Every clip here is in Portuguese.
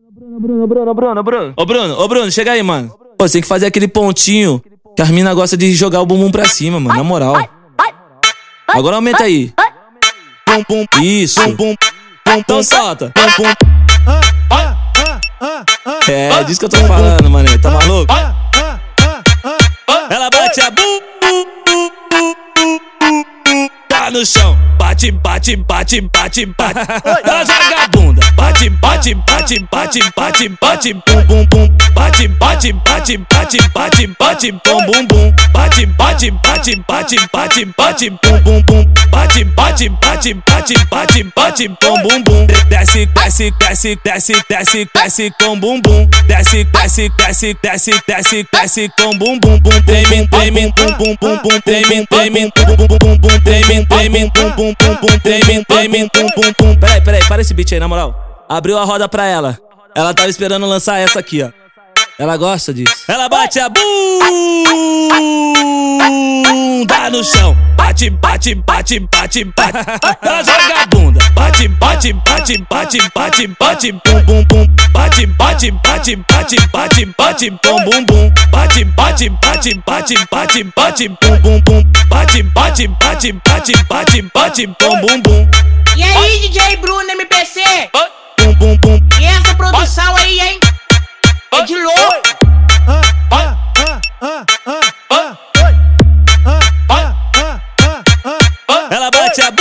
Ô Bruno, chega aí, mano. Pô, você tem que fazer aquele pontinho que as mina gostam de jogar o bumbum pra cima, mano, na moral. Agora aumenta aí. Isso. Então solta. É disso que eu tô falando, mané. Tá maluco? Ela bate a bum, tá no chão. Bate, bate, bate, bate, bate. Ela joga a bunda. Bate, bate, bate, bate, bate, bate, bum, bum, bum. Bate, bate, bate, bate, bate, bate, bum, bum, bum. Bate, bate, bate, bate, bate, bate, bum, bum, bum. Bate, bate, bate, bate, bate, bate, bum, bum, bum. Desce, desce, desce, desce, desce, desce com bumbum. Desce, desce, desce, desce, desce, desce com bumbum, bum. Treme, treme, bum, bum, bum, bum. Treme, treme, bum, bum, bum, bum. Treme, treme, bum, bum, bum, bum. Treme, treme, bum, bum, bum. Peraí, para esse beat aí, na moral. Abriu a roda pra ela. Ela tava esperando lançar essa aqui, ó. Ela gosta disso. Ela bate a bunda no chão. Bate, bate, bate, bate, bate. Ela joga a bunda. Bate, bate, bate, bate, bate, bate, bum, bum, bum. Bate, bate, bate, bate, bate, bate, bum, bum, bum. Bate, bate, bate, bate, bate, bate, bum, bum, bum. Bate, bate, bate, bate, bate, bate, bum, bum, bum. E aí, DJ Bruno MPC? Bum, bum, bum. E essa produção aí, hein? É de louco. Ela bate a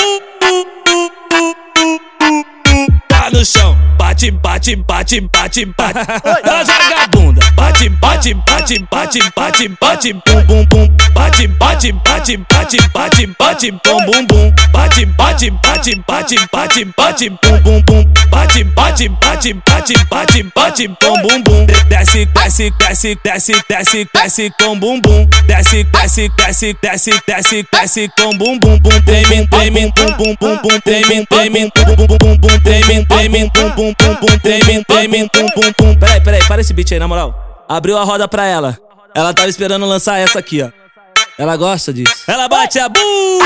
tá no chão. Bate, bate, bate, bate, bate. Ela joga a bunda. Bate, bate, bate, bate, bate, bate, bum, bum, bum. Bate, bate, bate, bate, bate, bate, bum, bum, bum. Bate, bate, bate, bate, bate, bate, bum, bum, bum. Bate, bate, bate, bate, bate, bate, bum, bum, bum. Desce, desce, desce, desce, desce, desce com bumbum. Desce, desce, desce, desce, desce, desce com bumbum, bum. Treme, treme, bum, bum, bum, bum. Treme, treme, bum, bum, bum, bum. Treme, treme, bum, bum, bum, bum. Treme, treme, bum, bum, bum. Peraí, para esse beat aí, na moral. Abriu a roda pra ela. Ela tava esperando lançar essa aqui, ó. Ela gosta disso. Ela bate a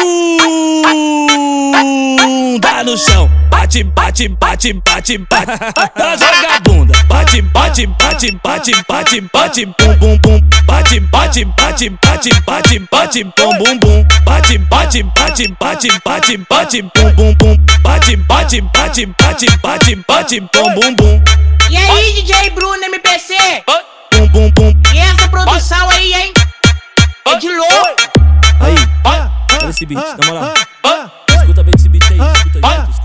bunda no chão. Bate, bate, bate, bate, bate. Ela joga a bunda. Bate, bate, bate, bate, bate, bate, bum, bum, bum. Bate, bate, bate, bate, bate, bate, bum, bum, bum. Bate, bate, bate, bate, bate, bate, bum, bum, bum. Bate, bate, bate, bate, bate, bate, bum, bum, bum. E aí, DJ Bruno MPC? Bum, bum, bum. E essa produção aí, hein? É de louco. Aí, olha esse beat, na moral. Escuta bem esse beat aí, escuta aí.